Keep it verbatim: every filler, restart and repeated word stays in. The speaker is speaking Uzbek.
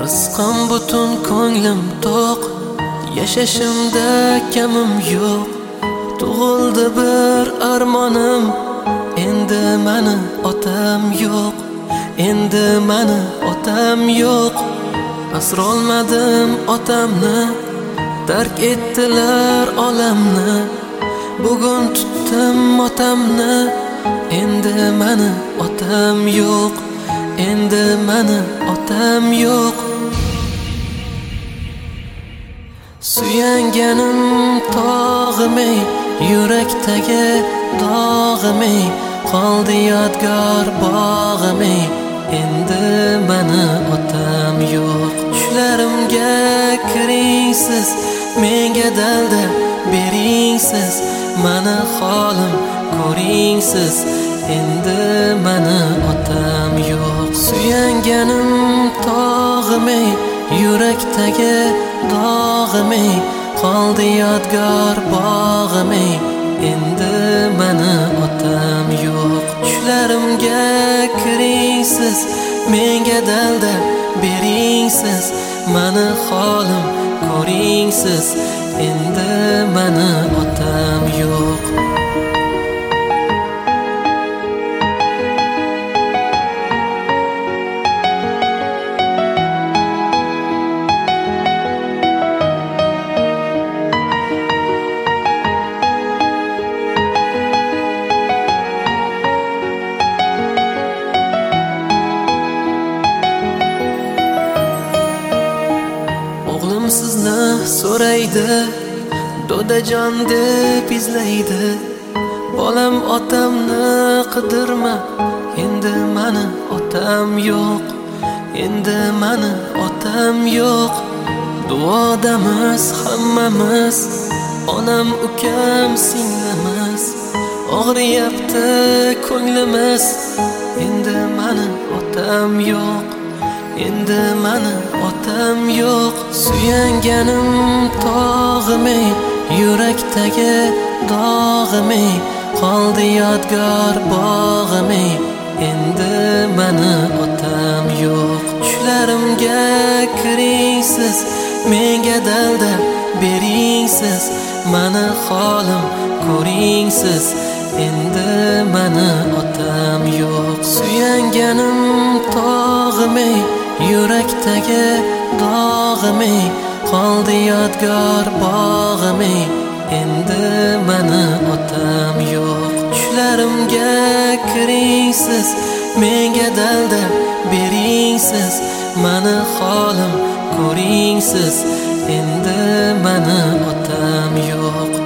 Siqqan butun ko'nglim to'q, yashashimda kamim yo'q. Tug'ildi bir armonim, endi mani otam yo'q. Endi mani otam yo'q. Asrolmadim otamni, tark etdilar olamni. Bugun tutdim otamni, endi mani otam yo'q. Endi mani otam yo'q. Suyanganim tog'im ey, yurakdagi dog'im ey, qoldi yodgor bog'im ey. Endi mani otam yo'q. Tushlarimga kiring siz, menga dalda bering siz, mani holim ko'ring siz. Endi mani otam yo'q. Suyanganim tog'im ey, yurakdagi dog'im ey, qoldi yodgor bog'im ey. Endi mani otam yo'q. Tushlarimga kiring siz, menga dalda bering siz, mani holim ko'ring siz. Endi mani otam yo'q. O'g'lim sizni so'raydi, dodajon deb izlaydi. Bolam otamni qidirma, endi mani otam yo'q. Endi mani otam yo'q. Duodamiz hammamiz, onam ukam singlimiz. Og'riyapti ko'nglimiz, endi mani otam yo'q. Endi mani otam yo'q. Suyanganim tog'im ey, yurakdagi dog'im ey, qoldi yodgor bog'im ey. Endi mani otam yo'q. Tushlarimga kiring siz, menga dalda bering siz, mani holim ko'ring siz. Endi mani otam yo'q. Suyanganim tog'im ey, yurakdagi dog'im ey, qoldi yodgor bog'im ey. Endi mani otam yo'q. Tushlarimga kiring siz, menga dalda bering siz, mani holim ko'ring siz. Endi mani otam yo'q.